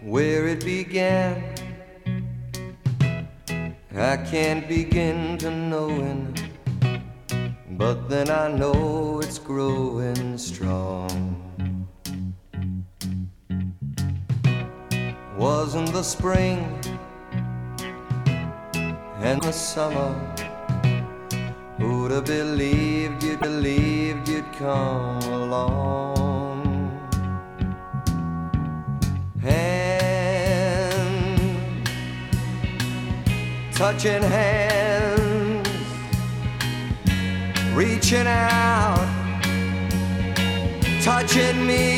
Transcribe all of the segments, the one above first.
where it began. I can't begin to knowing, but then I know it's growing strong. Wasn't the spring and the summer, who'd have believed you'd come along? Hand, touching hands, reaching out, touching me,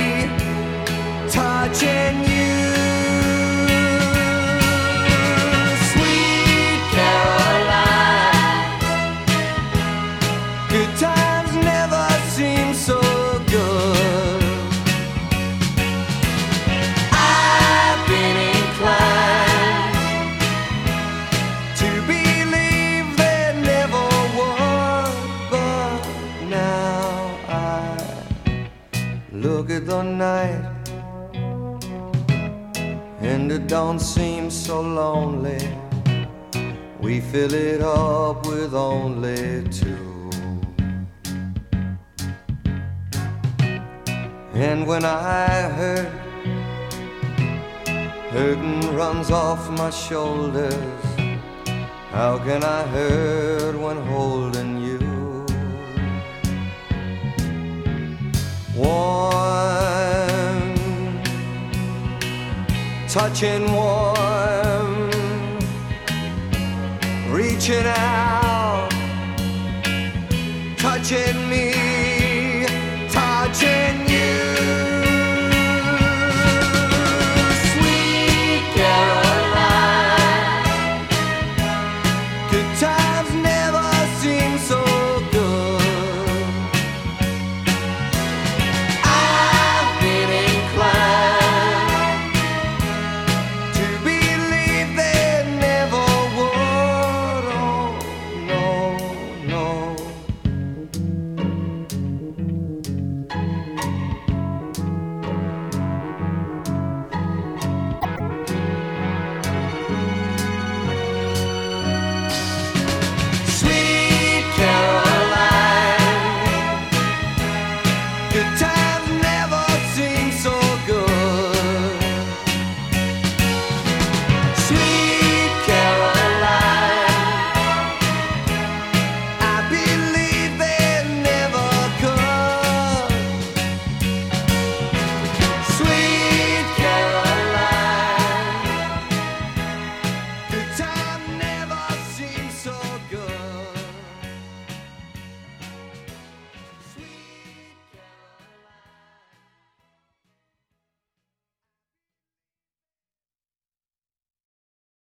touching you. Sweet Caroline, good times never seem so good. I've been inclined to believe there never was, but now I look at the night and it don't seem so lonely. We fill it up with only two. And when I hurt, hurting runs off my shoulders. How can I hurt when holding you? Warm, touching warm, reaching out, touching